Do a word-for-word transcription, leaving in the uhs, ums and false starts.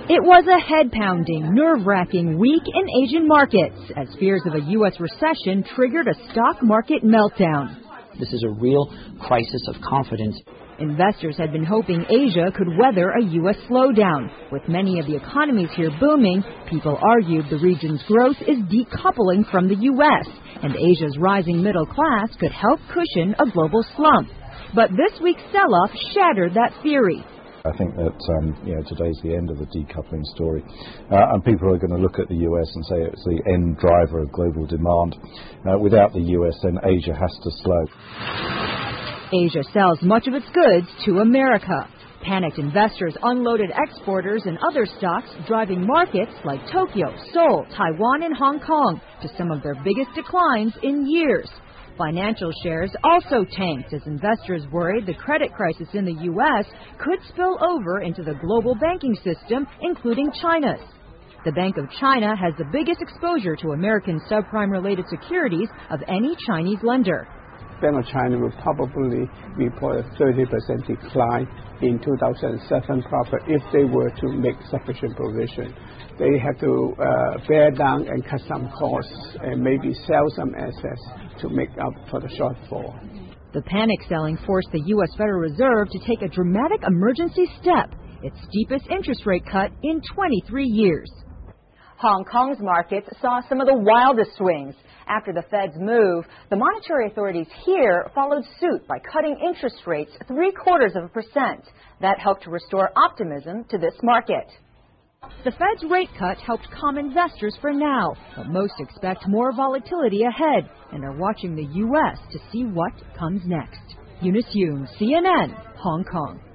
It was a head-pounding, nerve-wracking week in Asian markets as fears of a U S recession triggered a stock market meltdown. This is a real crisis of confidence. Investors had been hoping Asia could weather a U S slowdown. With many of the economies here booming, people argued the region's growth is decoupling from the U S, and Asia's rising middle class could help cushion a global slump. But this week's sell-off shattered that theory. I think that um, you know, today's the end of the decoupling story, uh, and people are going to look at the U S and say it's the end driver of global demand. Uh, without the U S, then Asia has to slow. Asia sells much of its goods to America. Panicked investors unloaded exporters and other stocks, driving markets like Tokyo, Seoul, Taiwan, and Hong Kong to some of their biggest declines in years. Financial shares also tanked as investors worried the credit crisis in the U S could spill over into the global banking system, including China's. The Bank of China has the biggest exposure to American subprime-related securities of any Chinese lender. Bank of China will probably report a thirty percent decline in two thousand seven profit if they were to make sufficient provision. They have to uh, bear down and cut some costs and maybe sell some assets to make up for the shortfall. The panic selling forced the U S Federal Reserve to take a dramatic emergency step, its steepest interest rate cut in twenty-three years. Hong Kong's markets saw some of the wildest swings. After the Fed's move, the monetary authorities here followed suit by cutting interest rates three quarters of a percent. That helped to restore optimism to this market. The Fed's rate cut helped calm investors for now, but most expect more volatility ahead and are watching the U S to see what comes next. Eunice Yoon, C N N, Hong Kong.